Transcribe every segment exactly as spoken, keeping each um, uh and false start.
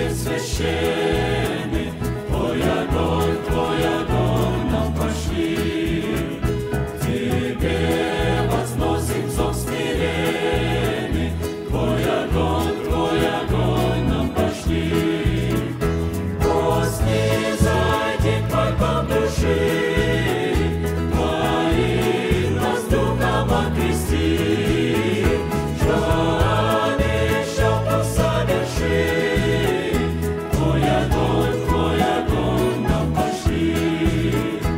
священный, Твой огонь, Твой огонь нам пошли. Тебе возносим зов смиренный, Твой огонь, Твой огонь нам пошли. Пусть не зайдет Твой дом души, Твоим нас духом окрести, что обещал, то соверши. Твой огонь, Твой огонь нам пошли.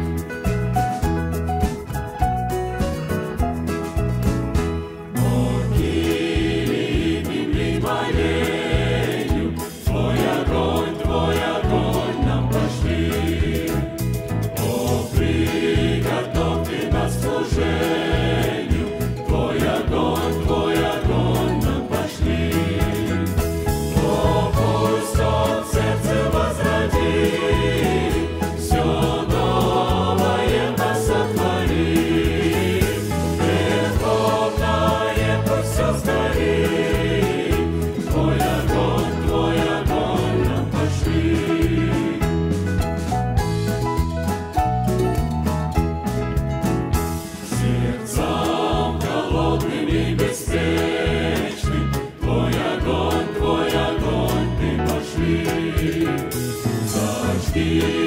Могиле земли моею, Твой огонь, Твой огонь нам пошли. О, приготовь Ты нас к служению, Твой огонь, Твой огонь нам пошли. О, пусть Он в сердце возродит, все новое нас сотворит. Греховное пусть все сгорит, Твой огонь, Твой огонь нам пошли. Сердцам холодным и беспечным, Твой огонь, Твой огонь Ты пошли. Зажги